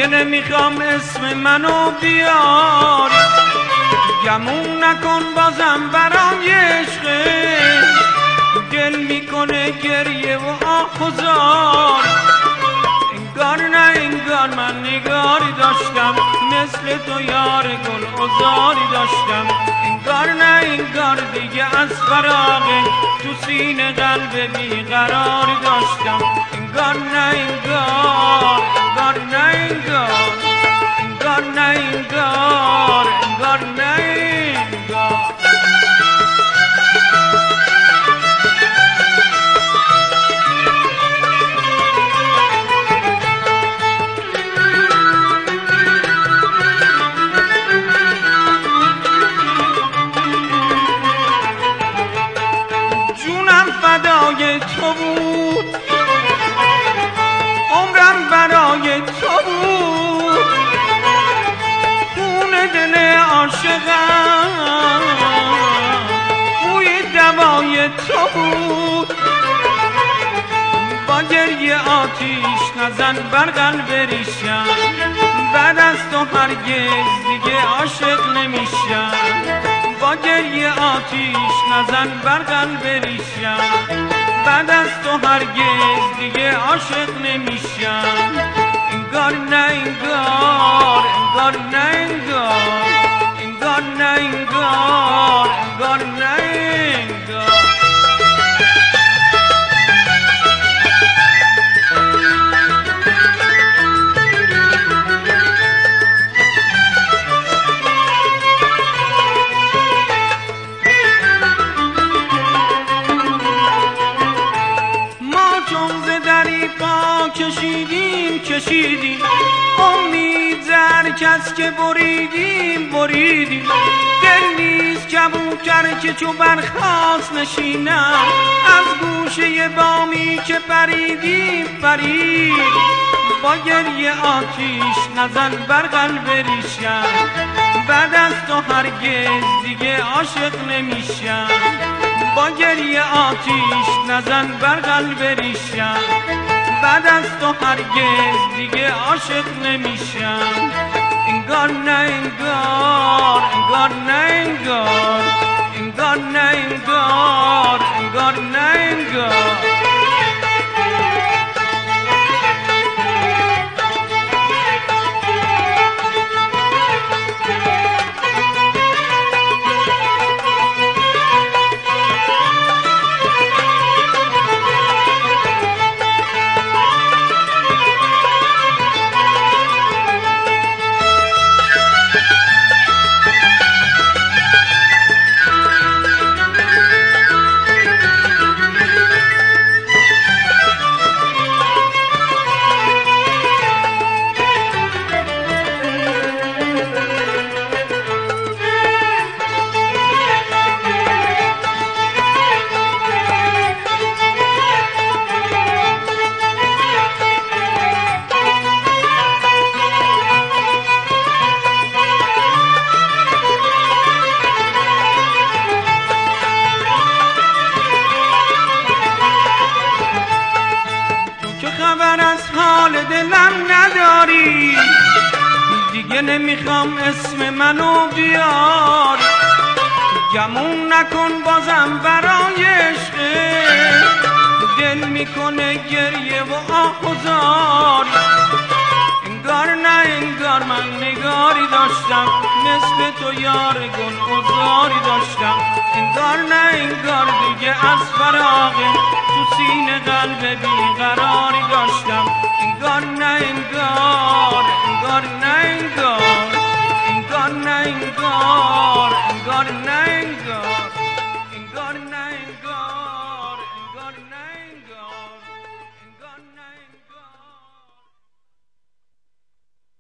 دیگه نمیخوام اسم منو بیاری، گمون نکن بازم برام یه عشقه، دل میکنه گریه و آه و زار. انگار نه انگار من نگاری داشتم، مثل تو یار گل عذاری داشتم. انگار نه انگار دیگه از فراغه، تو سینه قلب بیقراری داشتم. انگار نه انگار، انگار نه انگار، انگار نه انگار، انگار نه انگار. فدای تو بود، عمرم برای تو بود، خون دل عاشقم بوی دوای تو بود. با گریه آتیش نزن بر قلب ریشم، بعد از تو هرگز دیگه عاشق نمیشم. با گریه آتیش نزن بر قلب ریشم، بعد از تو هرگز دیگه عاشق نمیشم. انگار نه انگار، انگار نه انگار، انگار نه انگار، انگار نه انگار. کشیدیم امید زر کس که بریدیم. دل نیست کبوتر که چو برخاست نشینم، از گوشه بامی که پریدیم پرید. با گریه آتیش نزن بر قلب ریشم، بعد از تو هرگز دیگه عاشق نمیشم. با گریه آتیش نزن بر قلب ریشم، بعد از تو هرگز دیگه عاشق نمیشم. انگار نه انگار، انگار نه انگار، انگار نه انگار، انگار نه انگار. دلم نداری، دیگه نمیخوام اسم منو بیاری، گمون نکن بازم برای عشقه، دل میکنه گریه و آه و زار. انگار نه انگار من نگاری داشتم، مثل تو یار گل عذاری داشتم. انگار نه انگار دیگه از فراغه، تو سینه قلب بیقراری داشتم. انگار نه انگار، انگار نه انگار، انگار نه انگار، انگار نه انگار، انگار نه